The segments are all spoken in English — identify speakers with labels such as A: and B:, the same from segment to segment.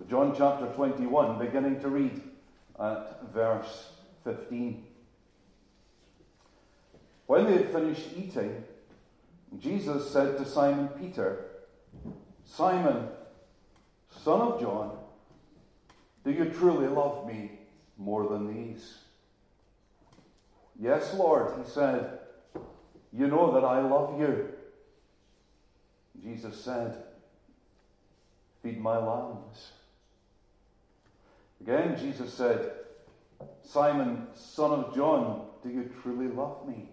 A: John chapter 21, beginning to read at verse 15. When they had finished eating, Jesus said to Simon Peter, "Simon, son of John, do you truly love me more than these?" "Yes, Lord," he said, "you know that I love you." Jesus said, "Feed my lambs." Again, Jesus said, "Simon, son of John, do you truly love me?"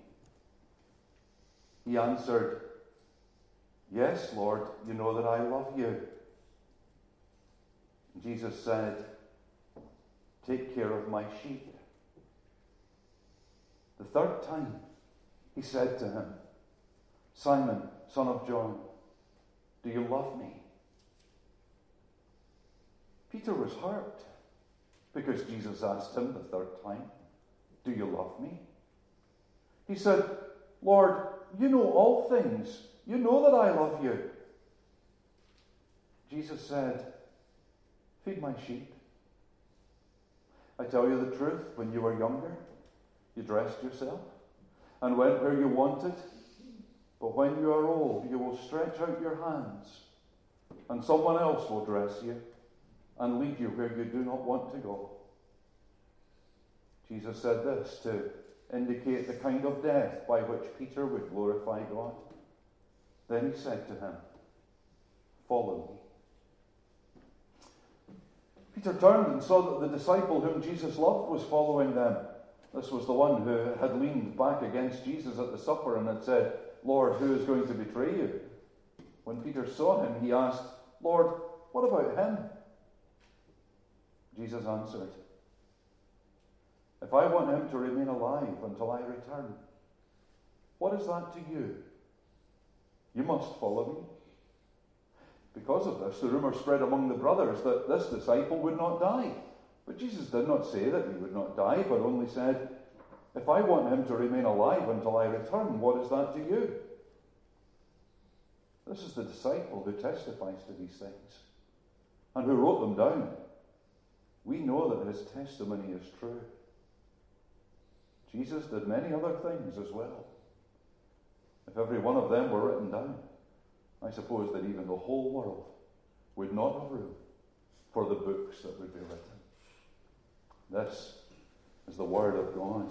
A: He answered, "Yes, Lord, you know that I love you." Jesus said, "Take care of my sheep." The third time, he said to him, "Simon, son of John, do you love me?" Peter was hurt because Jesus asked him the third time, "Do you love me?" He said, "Lord, you know all things. You know that I love you." Jesus said, "Feed my sheep. I tell you the truth, when you were younger, you dressed yourself and went where you wanted. But when you are old, you will stretch out your hands, and someone else will dress you and lead you where you do not want to go." Jesus said this to indicate the kind of death by which Peter would glorify God. Then he said to him, "Follow me." Peter turned and saw that the disciple whom Jesus loved was following them. This was the one who had leaned back against Jesus at the supper and had said, "Lord, who is going to betray you?" When Peter saw him, he asked, "Lord, what about him?" Jesus answered, "If I want him to remain alive until I return, what is that to you? You must follow me." Because of this, the rumor spread among the brothers that this disciple would not die. But Jesus did not say that he would not die, but only said, "If I want him to remain alive until I return, what is that to you?" This is the disciple who testifies to these things and who wrote them down. We know that his testimony is true. Jesus did many other things as well. If every one of them were written down, I suppose that even the whole world would not have room for the books that would be written. This is the Word of God.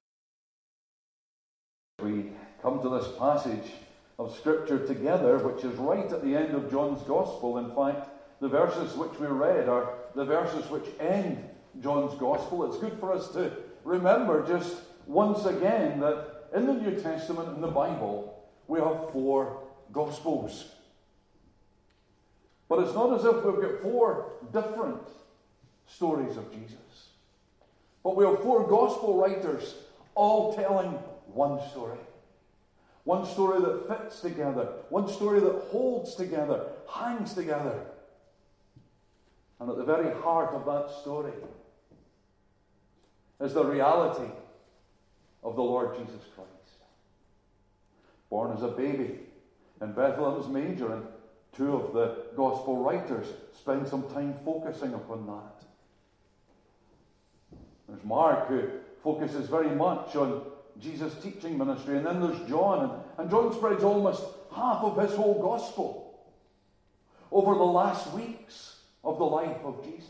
A: We come to this passage of Scripture together, which is right at the end of John's Gospel. In fact, the verses which we read are the verses which end John's Gospel. It's good for us to remember just once again that in the New Testament, in the Bible, we have 4 Gospels. But it's not as if we've got 4 different stories of Jesus. But we have 4 Gospel writers all telling one story. One story that fits together. One story that holds together, hangs together. And at the very heart of that story is the reality of the Lord Jesus Christ. Born as a baby in Bethlehem's manger, and 2 of the Gospel writers spend some time focusing upon that. There's Mark, who focuses very much on Jesus' teaching ministry, and then there's John, and John spreads almost half of his whole Gospel over the last weeks of the life of Jesus.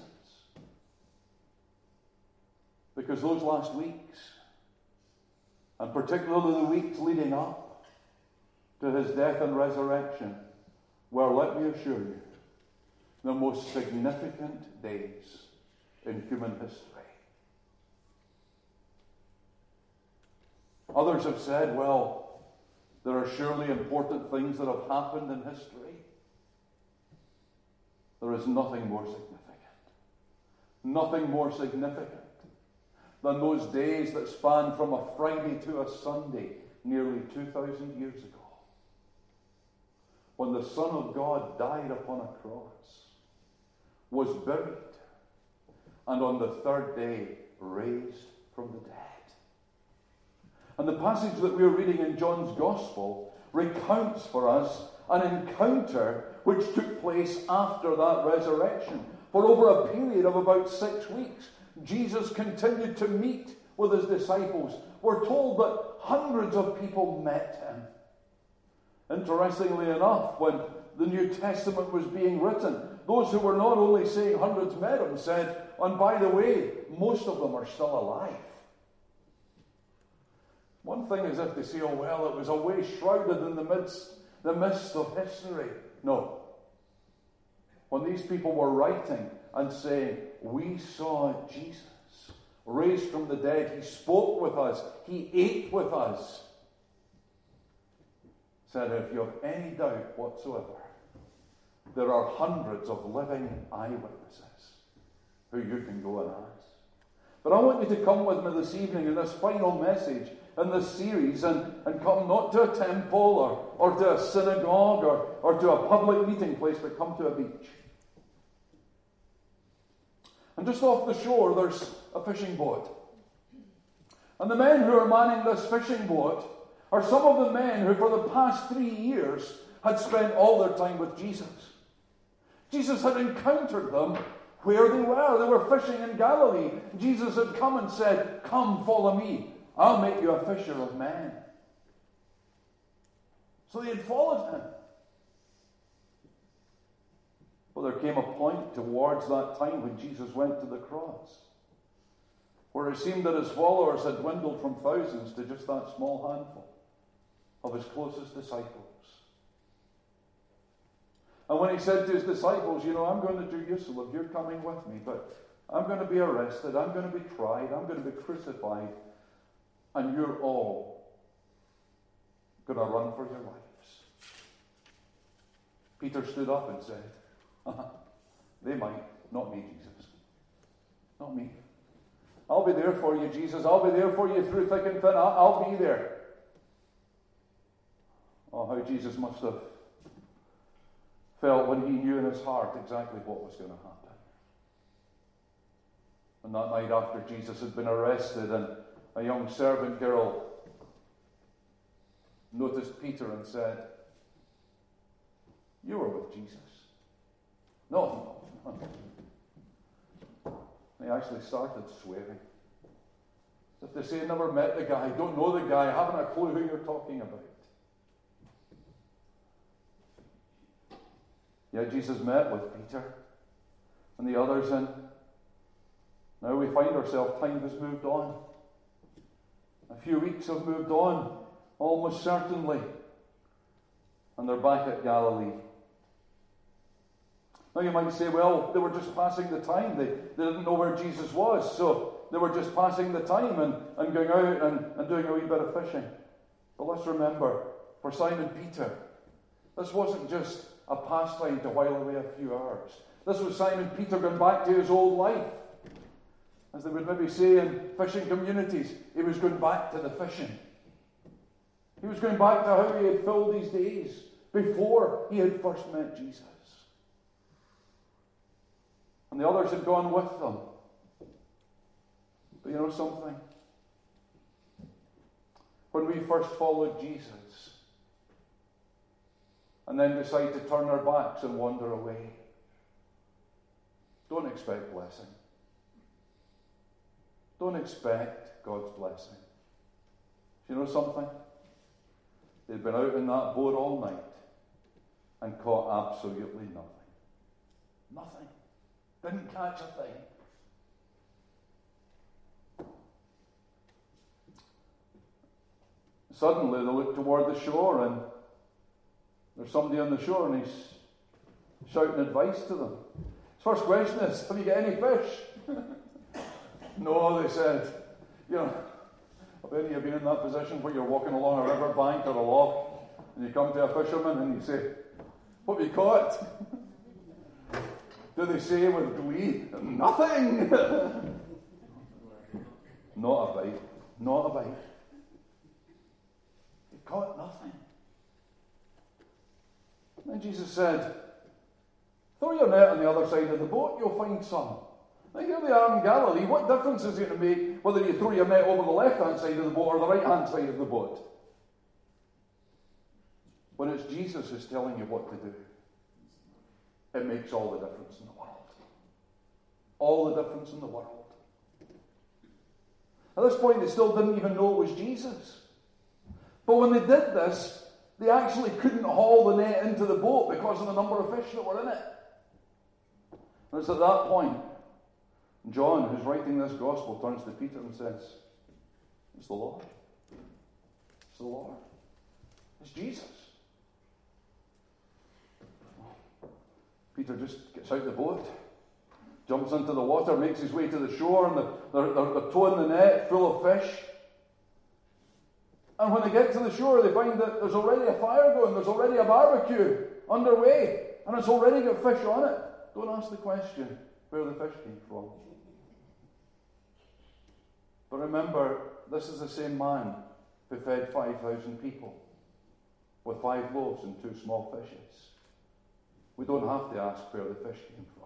A: Because those last weeks, and particularly the weeks leading up to his death and resurrection, were, let me assure you, the most significant days in human history. Others have said, well, there are surely important things that have happened in history. There is nothing more significant than those days that span from a Friday to a Sunday nearly 2,000 years ago, when the Son of God died upon a cross, was buried, and on the 3rd day raised from the dead. And the passage that we are reading in John's Gospel recounts for us an encounter which took place after that resurrection. For over a period of about 6 weeks, Jesus continued to meet with his disciples. We're told that hundreds of people met him. Interestingly enough, when the New Testament was being written, those who were not only saying hundreds met him said, and by the way, most of them are still alive. One thing is if they say, oh well, it was a way shrouded in the mist of history. No. When these people were writing and saying, we saw Jesus raised from the dead, he spoke with us, he ate with us, said, if you have any doubt whatsoever, there are hundreds of living eyewitnesses who you can go and ask. But I want you to come with me this evening in this final message in this series and come not to a temple or to a synagogue or to a public meeting place, but come to a beach. And just off the shore, there's a fishing boat. And the men who are manning this fishing boat are some of the men who for the past 3 years had spent all their time with Jesus. Jesus had encountered them where they were. They were fishing in Galilee. Jesus had come and said, come, follow me. I'll make you a fisher of men. So they had followed him. But there came a point towards that time when Jesus went to the cross, where it seemed that his followers had dwindled from thousands to just that small handful of his closest disciples. And when he said to his disciples, I'm going to Jerusalem, you're coming with me, but I'm going to be arrested, I'm going to be tried, I'm going to be crucified, and you're all going to run for your lives. Peter stood up and said, they might, not me, Jesus. Not me. I'll be there for you, Jesus. I'll be there for you through thick and thin. I'll be there. Oh, how Jesus must have felt when he knew in his heart exactly what was going to happen. And that night after Jesus had been arrested and a young servant girl noticed Peter and said, you were with Jesus. No. He actually started swearing. If they say, never met the guy, don't know the guy, haven't a clue who you're talking about. Yet Jesus met with Peter and the others, and now we find ourselves, time has moved on. A few weeks have moved on, almost certainly. And they're back at Galilee. Now you might say, well, they were just passing the time. They didn't know where Jesus was, so they were just passing the time and going out and doing a wee bit of fishing. But let's remember, for Simon Peter, this wasn't just a pastime to while away a few hours. This was Simon Peter going back to his old life. As they would maybe say in fishing communities, he was going back to the fishing. He was going back to how he had filled his days before he had first met Jesus. And the others had gone with them. But you know something? When we first followed Jesus and then decide to turn our backs and wander away, don't expect blessing. Don't expect God's blessing. Do you know something? They'd been out in that boat all night and caught absolutely nothing. Nothing. Didn't catch a thing. Suddenly they look toward the shore and there's somebody on the shore and he's shouting advice to them. His first question is, have you got any fish? No, they said. Have any of you been in that position where you're walking along a river bank or a loch and you come to a fisherman and you say, what have you caught? Do they say with glee, nothing? Not a bite. Not a bite. They caught nothing. And Jesus said, throw your net on the other side of the boat, you'll find some. Now here they are in Galilee. What difference is it going to make whether you throw your net over the left-hand side of the boat or the right-hand side of the boat? When it's Jesus who's telling you what to do, it makes all the difference in the world. all the difference in the world. At this point, they still didn't even know it was Jesus. But when they did this, they actually couldn't haul the net into the boat because of the number of fish that were in it. And it's at that point, John, who's writing this gospel, turns to Peter and says, "It's the Lord. It's the Lord. It's Jesus." Peter just gets out the boat, jumps into the water, makes his way to the shore, and they're towing the net full of fish. And when they get to the shore, they find that there's already a fire going, there's already a barbecue underway, and it's already got fish on it. Don't ask the question where the fish came from. But remember, this is the same man who fed 5,000 people with 5 loaves and 2 small fishes. We don't have to ask where the fish came from.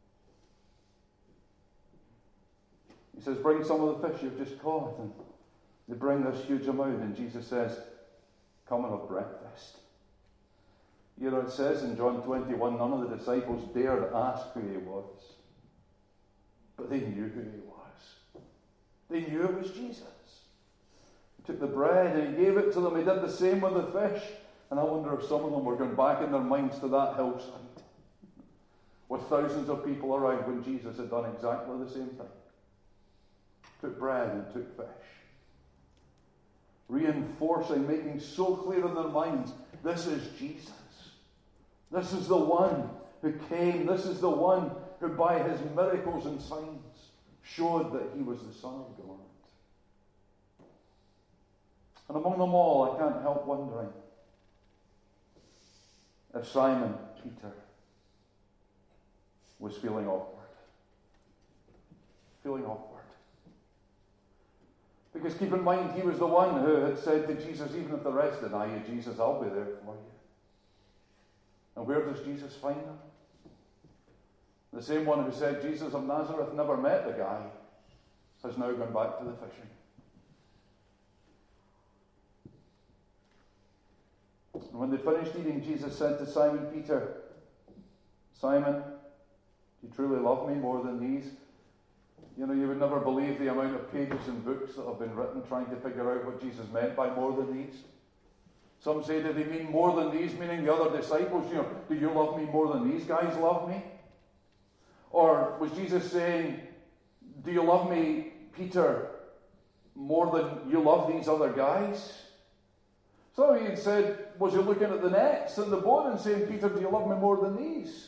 A: He says, "Bring some of the fish you've just caught." And they bring this huge amount, and Jesus says, "Come and have breakfast." You know, it says in John 21, none of the disciples dared ask who he was. But they knew who he was. They knew it was Jesus. He took the bread and he gave it to them. He did the same with the fish. And I wonder if some of them were going back in their minds to that hillside with thousands of people around when Jesus had done exactly the same thing. Took bread and took fish. Reinforcing, making so clear in their minds, this is Jesus. This is the one who came. This is the one who by his miracles and signs showed that he was the Son of God. And among them all, I can't help wondering if Simon Peter was feeling awkward. Feeling awkward. Because keep in mind, he was the one who had said to Jesus, "Even if the rest deny you, Jesus, I'll be there for you." And where does Jesus find him? The same one who said, "Jesus of Nazareth, never met the guy," has now gone back to the fishing. And when they finished eating, Jesus said to Simon Peter, "Simon, do you truly love me more than these?" You know, you would never believe the amount of pages and books that have been written trying to figure out what Jesus meant by more than these. Some say, did he mean more than these, meaning the other disciples? You know, do you love me more than these guys love me? Or was Jesus saying, do you love me, Peter, more than you love these other guys? Some of you had said, was he looking at the nets in the boat and saying, Peter, do you love me more than these?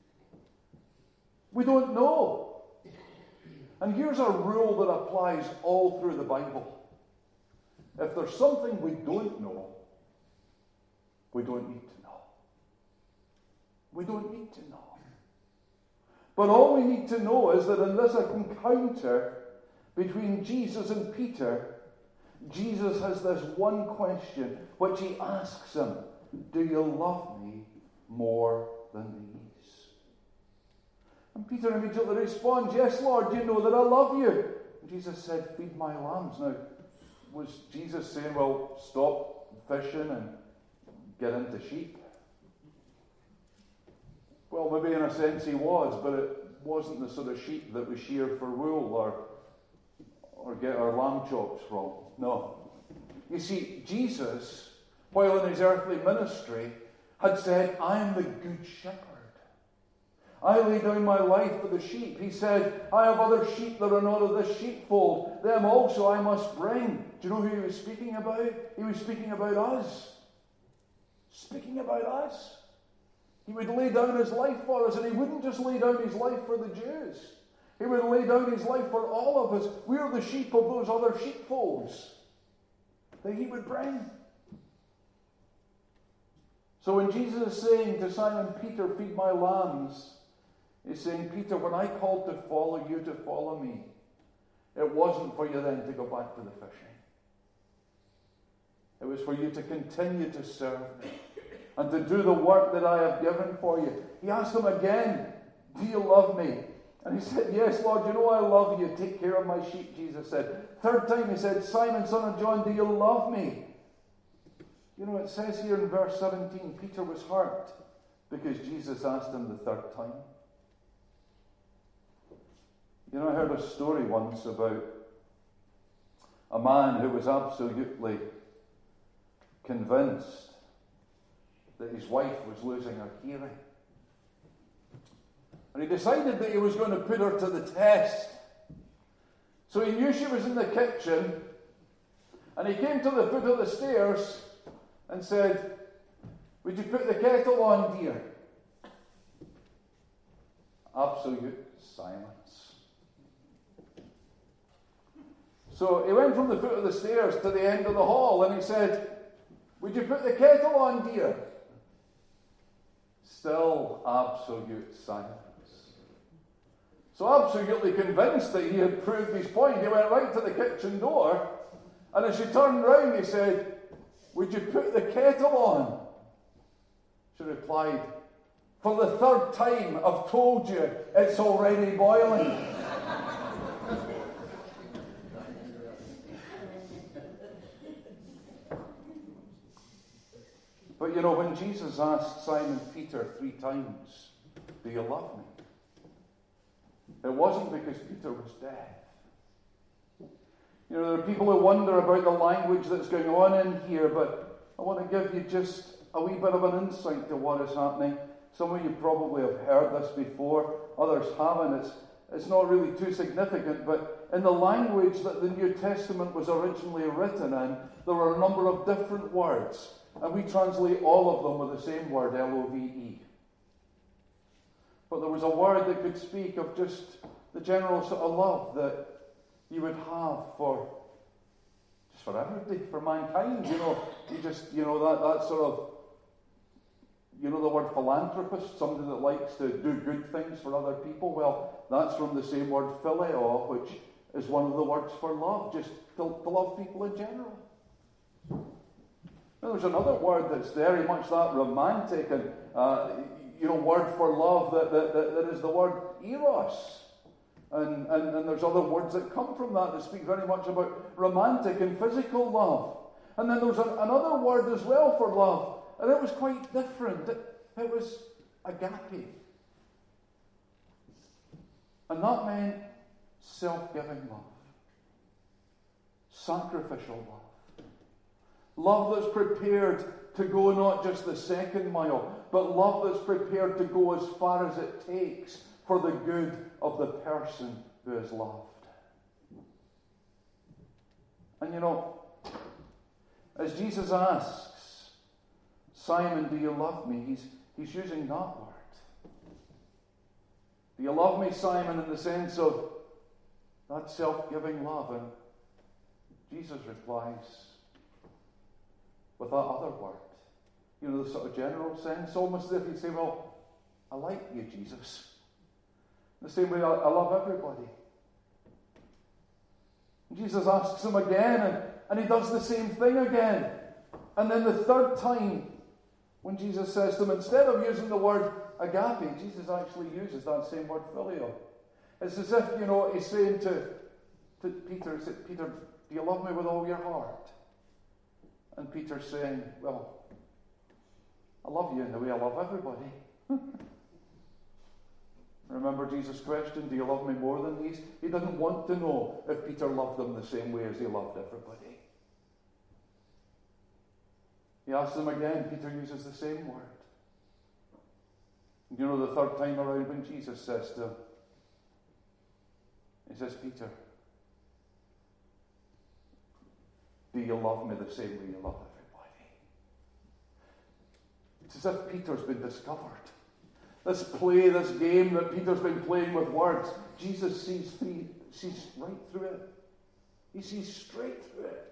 A: We don't know. And here's a rule that applies all through the Bible. If there's something we don't know, we don't need to know. We don't need to know. But all we need to know is that in this encounter between Jesus and Peter, Jesus has this one question which he asks him, do you love me more than these? And Peter immediately responds, yes, Lord, you know that I love you. And Jesus said, feed my lambs. Now, was Jesus saying, well, stop fishing and get into sheep? Well, maybe in a sense he was, but it wasn't the sort of sheep that we shear for wool or get our lamb chops from. No. You see, Jesus, while in his earthly ministry, had said, I am the good shepherd. I lay down my life for the sheep. He said, I have other sheep that are not of this sheepfold. Them also I must bring. Do you know who he was speaking about? He was speaking about us. Speaking about us. He would lay down his life for us, and he wouldn't just lay down his life for the Jews. He would lay down his life for all of us. We're the sheep of those other sheepfolds that he would bring. So when Jesus is saying to Simon Peter, feed my lambs, he's saying, Peter, when I called to follow you, to follow me, it wasn't for you then to go back to the fishing. It was for you to continue to serve me and to do the work that I have given for you. He asked him again, do you love me? And he said, yes, Lord, you know I love you. Take care of my sheep, Jesus said. Third time he said, Simon, son of John, do you love me? You know, it says here in verse 17, Peter was hurt because Jesus asked him the third time. You know, I heard a story once about a man who was absolutely convinced that his wife was losing her hearing. And he decided that he was going to put her to the test. So he knew she was in the kitchen, and he came to the foot of the stairs and said, "Would you put the kettle on, dear?" Absolute silence. So he went from the foot of the stairs to the end of the hall, and he said, "Would you put the kettle on, dear?" Still absolute silence. So absolutely convinced that he had proved his point, he went right to the kitchen door, and as she turned round, he said, "Would you put the kettle on?" She replied, "For the third time, I've told you, it's already boiling." But you know, when Jesus asked Simon Peter 3 times, "Do you love me?" it wasn't because Peter was deaf. You know, there are people who wonder about the language that's going on in here, but I want to give you just a wee bit of an insight to what is happening. Some of you probably have heard this before, others haven't. It's not really too significant, but in the language that the New Testament was originally written in, there were a number of different words. And we translate all of them with the same word, L-O-V-E. But there was a word that could speak of just the general sort of love that you would have for everybody, for mankind. You know, that sort of, you know the word philanthropist, somebody that likes to do good things for other people. Well, that's from the same word phileo, which is one of the words for love, just to love people in general. Now, there's another word that's very much that romantic and word for love that is the word eros. And there's other words that come from that speak very much about romantic and physical love. And then there's another word as well for love, and it was quite different. It was agape. And that meant self-giving love, sacrificial love. Love that's prepared to go not just the second mile, but love that's prepared to go as far as it takes for the good of the person who is loved. And you know, as Jesus asks, "Simon, do you love me?" He's using that word. Do you love me, Simon, in the sense of that self-giving love? And Jesus replies with that other word. You know, the sort of general sense, almost as if he'd say, "Well, I like you, Jesus. In the same way I love everybody." And Jesus asks him again, and he does the same thing again. And then the third time, when Jesus says to him, instead of using the word agape, Jesus actually uses that same word phileo. It's as if, you know, he's saying to Peter, he said, "Peter, do you love me with all your heart?" And Peter's saying, "Well, I love you in the way I love everybody." Remember Jesus' question, "Do you love me more than these?" He didn't want to know if Peter loved them the same way as he loved everybody. He asks them again. Peter uses the same word. You know, the third time around when Jesus says to him, he says, "Peter, do you love me the same way you love everybody?" It's as if Peter's been discovered. This play, this game that Peter's been playing with words, Jesus sees right through it. He sees straight through it.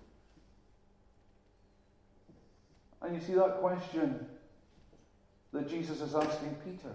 A: And you see that question that Jesus is asking Peter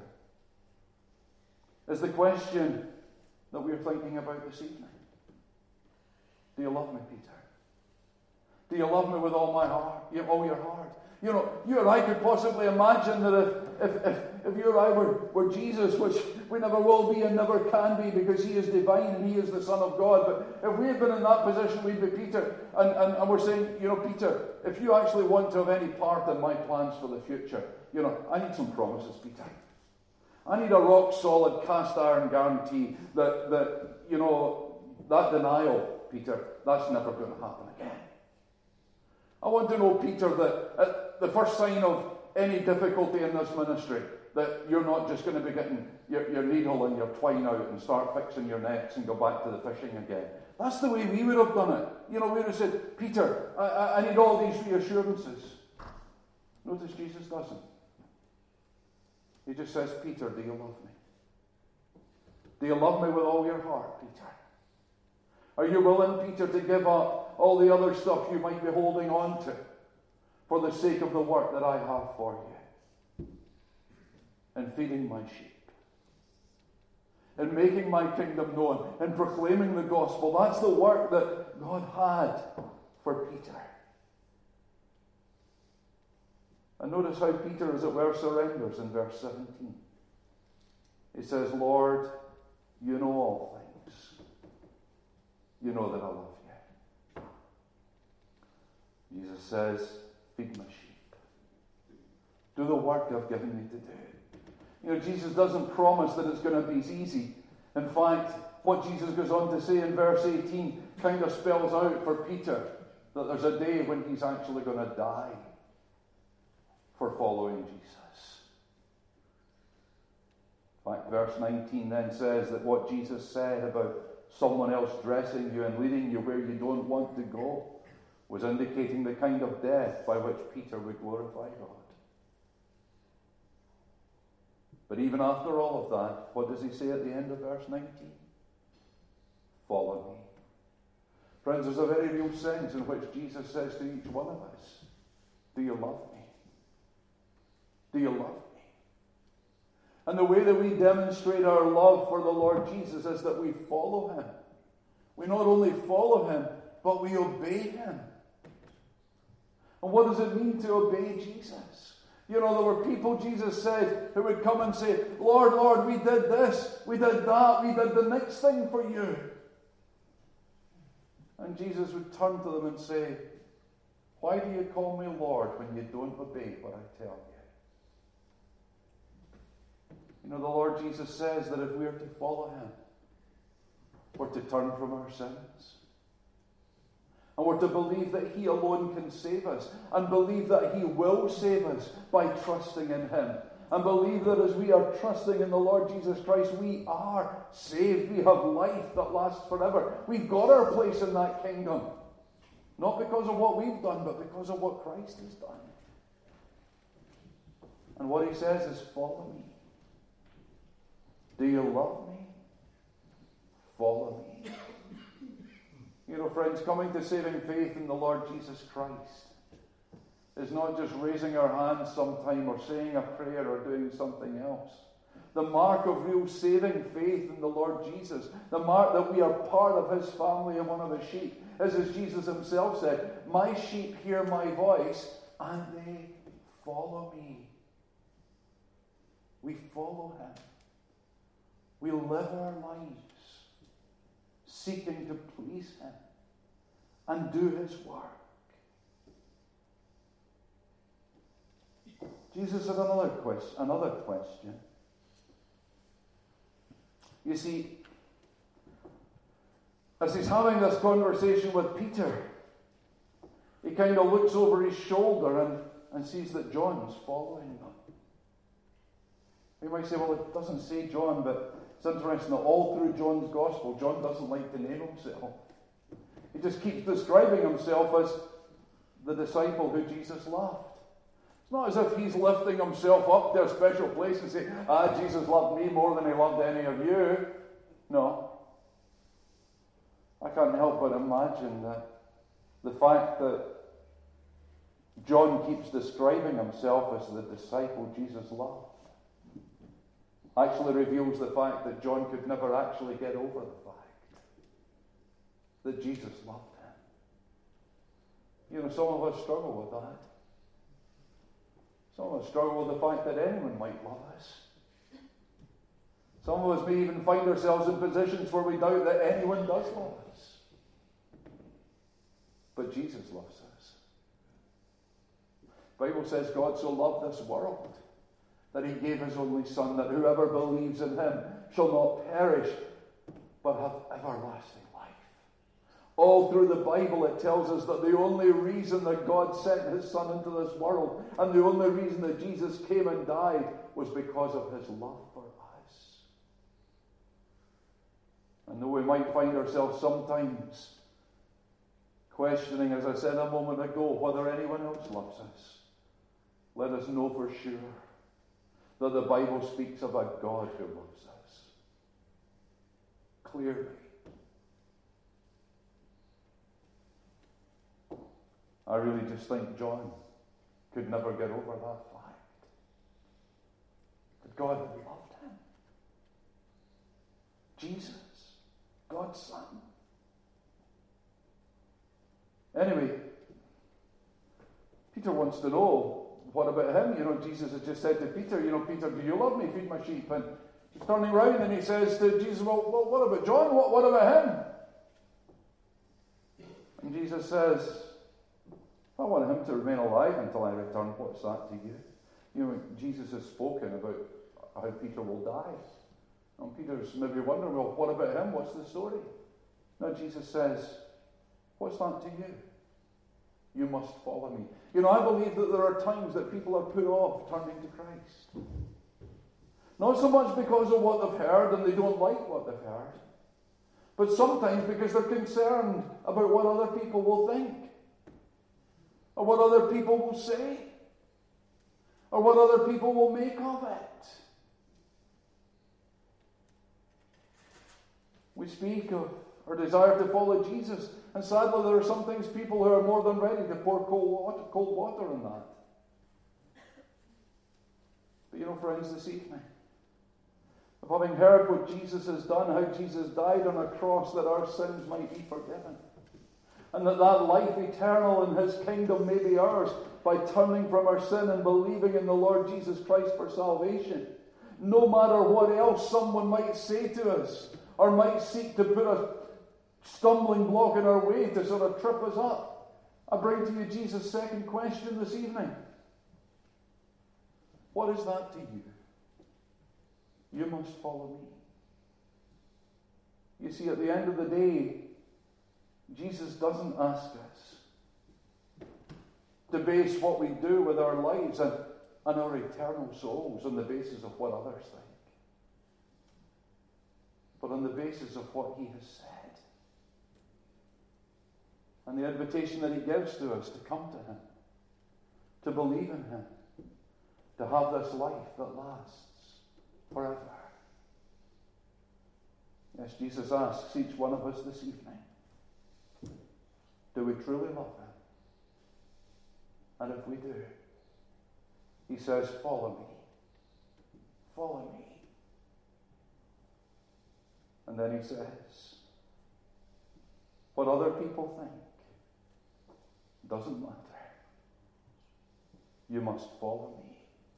A: is the question that we're thinking about this evening. Do you love me, Peter? Do you love me with all my heart, all your heart? You know, you or I could possibly imagine that if you or I were Jesus, which we never will be and never can be because he is divine and he is the Son of God, but if we had been in that position, we'd be Peter. And we're saying, you know, Peter, if you actually want to have any part in my plans for the future, you know, I need some promises, Peter. I need a rock-solid, cast-iron guarantee that that denial, Peter, that's never going to happen again. I want to know, Peter, that at the first sign of any difficulty in this ministry, that you're not just going to be getting your needle and your twine out and start fixing your nets and go back to the fishing again. That's the way we would have done it. We would have said, Peter, I need all these reassurances. Notice Jesus doesn't. He just says, Peter, do you love me? Do you love me with all your heart, Peter? Are you willing, Peter, to give up all the other stuff you might be holding on to for the sake of the work that I have for you? And feeding my sheep. And making my kingdom known. And proclaiming the gospel. That's the work that God had for Peter. And notice how Peter, as it were, surrenders in verse 17. He says, Lord, you know all things. You know that I love you. Jesus says, feed my sheep. Do the work I've given you to do. Jesus doesn't promise that it's going to be easy. In fact, what Jesus goes on to say in verse 18 kind of spells out for Peter that there's a day when he's actually going to die for following Jesus. In fact, verse 19 then says that what Jesus said about someone else dressing you and leading you where you don't want to go was indicating the kind of death by which Peter would glorify God. But even after all of that, what does he say at the end of verse 19? Follow me. Friends, there's a very real sense in which Jesus says to each one of us, do you love me? Do you love me? And the way that we demonstrate our love for the Lord Jesus is that we follow him. We not only follow him, but we obey him. And what does it mean to obey Jesus? There were people, Jesus said, who would come and say, Lord, Lord, we did this, we did that, we did the next thing for you. And Jesus would turn to them and say, why do you call me Lord when you don't obey what I tell you? The Lord Jesus says that if we are to follow him, we're to turn from our sins. And we're to believe that he alone can save us. And believe that he will save us by trusting in him. And believe that as we are trusting in the Lord Jesus Christ, we are saved. We have life that lasts forever. We've got our place in that kingdom. Not because of what we've done, but because of what Christ has done. And what he says is, follow me. Do you love me? Follow me. Friends, coming to saving faith in the Lord Jesus Christ is not just raising our hands sometime or saying a prayer or doing something else. The mark of real saving faith in the Lord Jesus, the mark that we are part of his family and one of his sheep, is as Jesus himself said, my sheep hear my voice and they follow me. We follow him. We live our lives seeking to please him and do his work. Jesus had another question. You see, as he's having this conversation with Peter, he kind of looks over his shoulder and sees that John's following them. You might say, well, it doesn't say John, but it's interesting that all through John's gospel, John doesn't like to name himself. He just keeps describing himself as the disciple who Jesus loved. It's not as if he's lifting himself up to a special place and saying, Jesus loved me more than he loved any of you. No. I can't help but imagine that the fact that John keeps describing himself as the disciple Jesus loved actually reveals the fact that John could never actually get over the fact that Jesus loved him. Some of us struggle with that. Some of us struggle with the fact that anyone might love us. Some of us may even find ourselves in positions where we doubt that anyone does love us. But Jesus loves us. The Bible says God so loved this world that he gave his only Son, that whoever believes in him shall not perish, but have everlasting life. All through the Bible it tells us that the only reason that God sent his Son into this world, and the only reason that Jesus came and died, was because of his love for us. And though we might find ourselves sometimes questioning, as I said a moment ago, whether anyone else loves us, let us know for sure that the Bible speaks of a God who loves us. Clearly. I really just think John could never get over that fact. That God loved him. Jesus, God's Son. Anyway, Peter wants to know, what about him? Jesus has just said to Peter, Peter, do you love me? Feed my sheep. And he's turning around and he says to Jesus, well, what about John? What about him? And Jesus says, I want him to remain alive until I return. What's that to you? Jesus has spoken about how Peter will die. And Peter's maybe wondering, well, what about him? What's the story? Now Jesus says, what's that to you? You must follow me. I believe that there are times that people are put off turning to Christ. Not so much because of what they've heard and they don't like what they've heard, but sometimes because they're concerned about what other people will think, or what other people will say, or what other people will make of it. We speak of our desire to follow Jesus, and sadly there are some things people who are more than ready to pour cold water on that. But friends, this evening, of having heard what Jesus has done, how Jesus died on a cross that our sins might be forgiven, and that life eternal in his kingdom may be ours by turning from our sin and believing in the Lord Jesus Christ for salvation, no matter what else someone might say to us, or might seek to put a stumbling block in our way to sort of trip us up, I bring to you Jesus' second question this evening. What is that to you? You must follow me. You see, at the end of the day, Jesus doesn't ask us to base what we do with our lives and our eternal souls on the basis of what others think, but on the basis of what he has said. And the invitation that he gives to us to come to him, to believe in him, to have this life that lasts forever. Yes, Jesus asks each one of us this evening, do we truly love him? And if we do, he says, follow me. Follow me. And then he says, what other people think doesn't matter. You must follow me.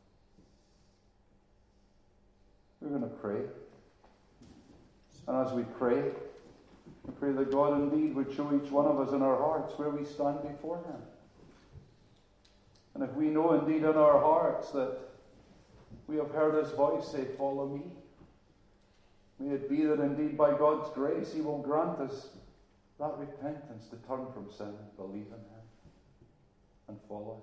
A: We're going to pray. And as we pray that God indeed would show each one of us in our hearts where we stand before him. And if we know indeed in our hearts that we have heard his voice say, follow me, may it be that indeed by God's grace he will grant us that repentance to turn from sin and believe in him and follow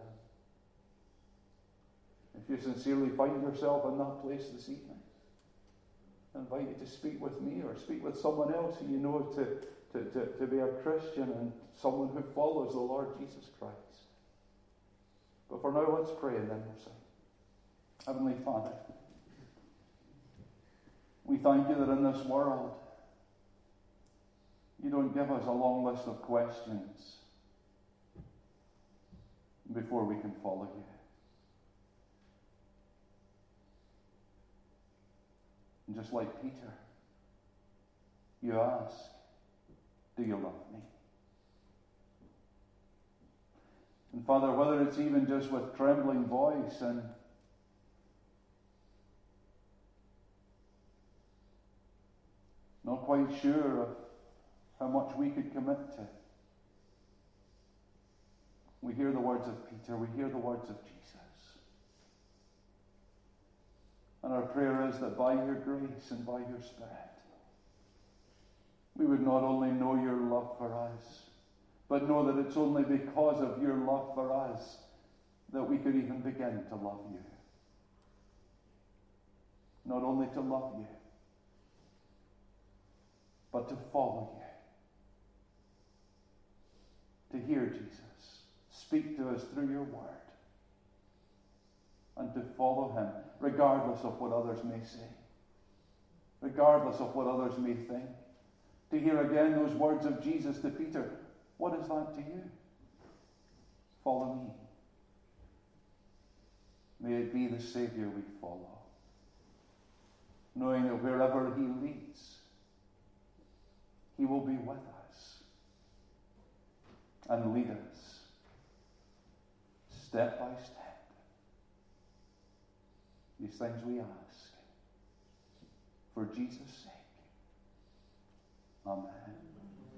A: him. If you sincerely find yourself in that place this evening, I invite you to speak with me or speak with someone else who you know to be a Christian and someone who follows the Lord Jesus Christ. But for now, let's pray and then we'll sing. Heavenly Father, we thank you that in this world you don't give us a long list of questions before we can follow you. And just like Peter, you ask, do you love me? And Father, whether it's even just with trembling voice and not quite sure of how much we could commit to, we hear the words of Peter, we hear the words of Jesus. And our prayer is that by your grace and by your Spirit, we would not only know your love for us, but know that it's only because of your love for us that we could even begin to love you. Not only to love you, but to follow you. To hear Jesus speak to us through your word. And to follow him, regardless of what others may say. Regardless of what others may think. To hear again those words of Jesus to Peter. What is that to you? Follow me. May it be the Savior we follow. Knowing that wherever he leads, he will be with us. And lead us. Step by step. These things we ask. For Jesus' sake. Amen.